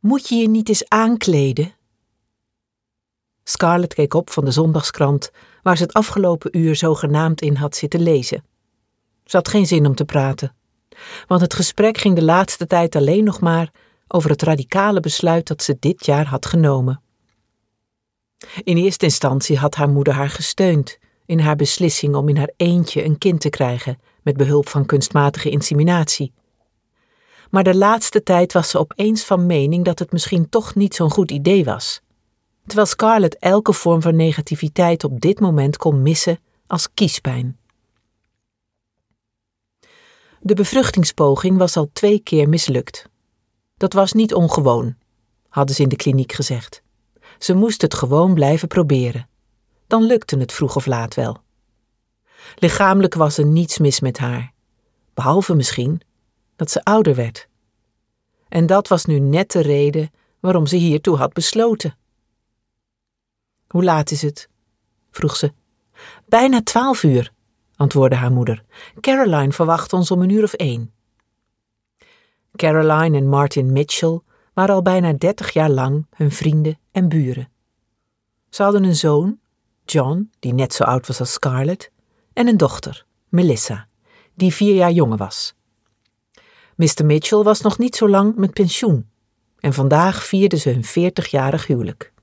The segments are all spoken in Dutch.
Moet je je niet eens aankleden? Scarlett keek op van de zondagskrant, waar ze het afgelopen uur zogenaamd in had zitten lezen. Ze had geen zin om te praten, want het gesprek ging de laatste tijd alleen nog maar over het radicale besluit dat ze dit jaar had genomen. In eerste instantie had haar moeder haar gesteund in haar beslissing om in haar eentje een kind te krijgen met behulp van kunstmatige inseminatie. Maar de laatste tijd was ze opeens van mening dat het misschien toch niet zo'n goed idee was, terwijl Scarlett elke vorm van negativiteit op dit moment kon missen als kiespijn. De bevruchtingspoging was al 2 keer mislukt. Dat was niet ongewoon, hadden ze in de kliniek gezegd. Ze moest het gewoon blijven proberen. Dan lukte het vroeg of laat wel. Lichamelijk was er niets mis met haar, behalve misschien dat ze ouder werd. En dat was nu net de reden waarom ze hiertoe had besloten. Hoe laat is het? Vroeg ze. Bijna 12 uur, antwoordde haar moeder. Caroline verwacht ons om 1:01. Caroline en Martin Mitchell waren al bijna 30 jaar lang hun vrienden en buren. Ze hadden een zoon, John, die net zo oud was als Scarlett, en een dochter, Melissa, die 4 jaar jonger was. Mr. Mitchell was nog niet zo lang met pensioen en vandaag vierden ze hun 40-jarig huwelijk.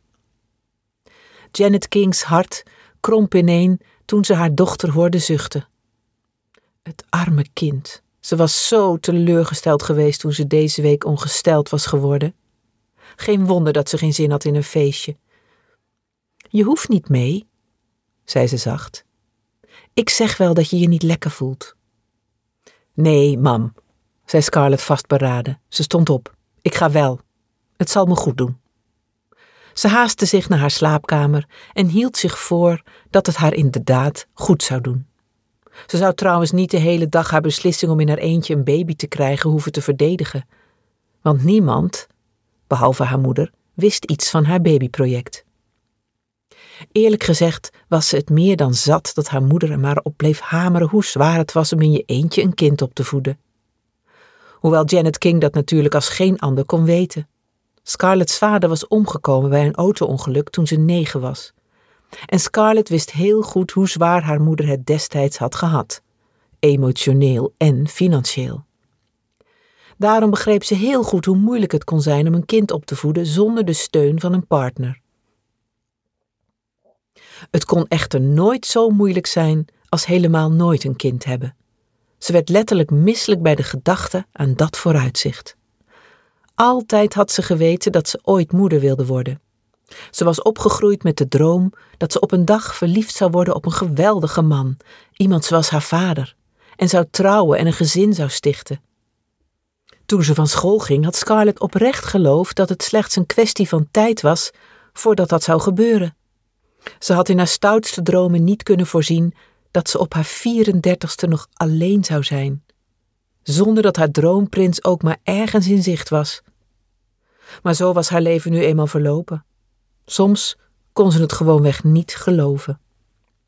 Janet King's hart kromp ineen toen ze haar dochter hoorde zuchten. Het arme kind. Ze was zo teleurgesteld geweest toen ze deze week ongesteld was geworden. Geen wonder dat ze geen zin had in een feestje. Je hoeft niet mee, zei ze zacht. Ik zeg wel dat je je niet lekker voelt. Nee, mam, zei Scarlett vastberaden. Ze stond op. Ik ga wel. Het zal me goed doen. Ze haastte zich naar haar slaapkamer en hield zich voor dat het haar inderdaad goed zou doen. Ze zou trouwens niet de hele dag haar beslissing om in haar eentje een baby te krijgen hoeven te verdedigen. Want niemand, behalve haar moeder, wist iets van haar babyproject. Eerlijk gezegd was ze het meer dan zat dat haar moeder er maar op bleef hameren hoe zwaar het was om in je eentje een kind op te voeden. Hoewel Janet King dat natuurlijk als geen ander kon weten. Scarlett's vader was omgekomen bij een auto-ongeluk toen ze 9 was. En Scarlett wist heel goed hoe zwaar haar moeder het destijds had gehad. Emotioneel en financieel. Daarom begreep ze heel goed hoe moeilijk het kon zijn om een kind op te voeden zonder de steun van een partner. Het kon echter nooit zo moeilijk zijn als helemaal nooit een kind hebben. Ze werd letterlijk misselijk bij de gedachte aan dat vooruitzicht. Altijd had ze geweten dat ze ooit moeder wilde worden. Ze was opgegroeid met de droom dat ze op een dag verliefd zou worden op een geweldige man, iemand zoals haar vader, en zou trouwen en een gezin zou stichten. Toen ze van school ging, had Scarlett oprecht geloofd dat het slechts een kwestie van tijd was voordat dat zou gebeuren. Ze had in haar stoutste dromen niet kunnen voorzien dat ze op haar 34ste nog alleen zou zijn, zonder dat haar droomprins ook maar ergens in zicht was. Maar zo was haar leven nu eenmaal verlopen. Soms kon ze het gewoonweg niet geloven.